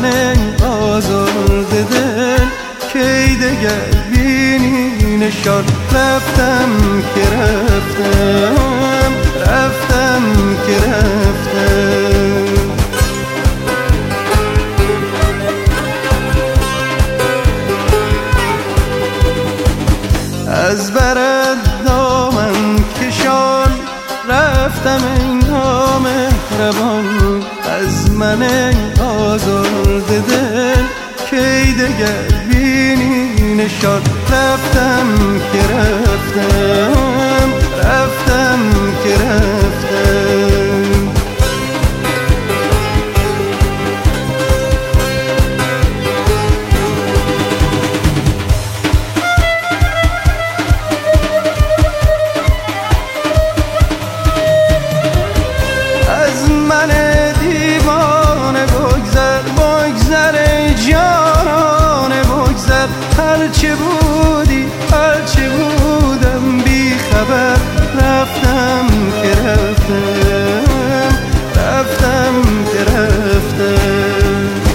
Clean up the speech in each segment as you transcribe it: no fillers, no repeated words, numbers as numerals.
آزرده دل کی دگر بینی نشان رفتم که رفتم رفتم که رفتم از برد دامن کشان رفتم ای نامهربان از من آزرده دل کی دگر بینی نشان رفتم که رفتم رفتم که رفتم از من دیوانه بگذر بگذر ای جانانه بگذر هرچه بودی هرچه بودم بی خبر رفتم که رفتم رفتم که رفتم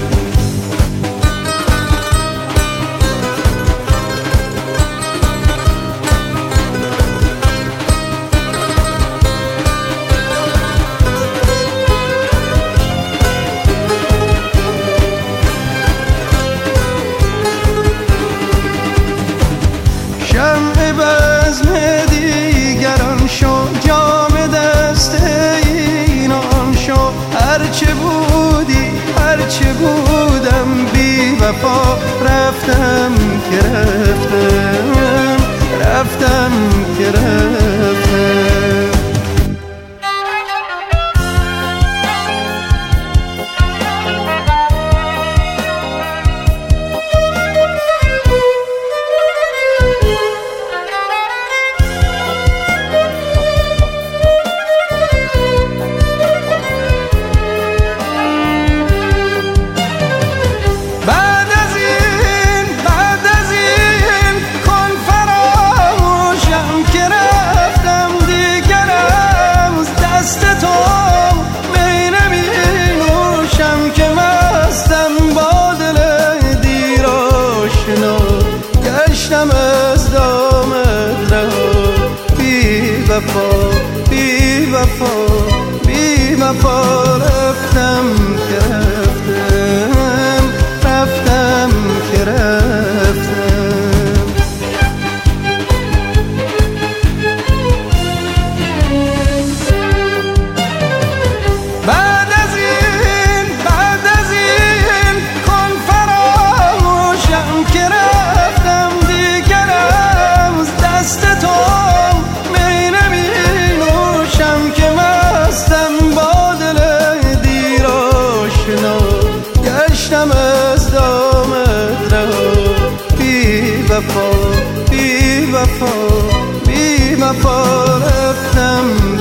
شمع بزم دیگران شو جام دست اینان شو هرچه بودی هرچه بودم بی وفا رفتم که رفتم رفتم که رفتم گشتم از دامت رها بی وفا بی وفا بی وفا رفتم که رفتم رفتم که رفتم بعد از این کن فراموشم که رفتم دیگرم از دست تو می نمی نوشم که مستم با دل دیر آشنا گشتم از دامت رها بی وفا بی وفا بی وفا رفتم